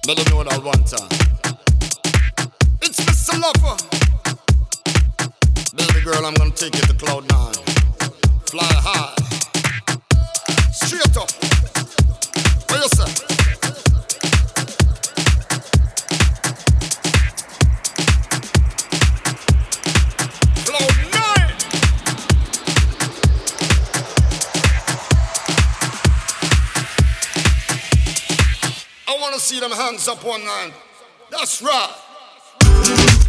Let them know that one time. It's Mr. Lover. Baby girl, I'm gonna take you to cloud nine. Fly high. Straight up. What you say? Cloud nine. I wanna see them hands up one night. That's right.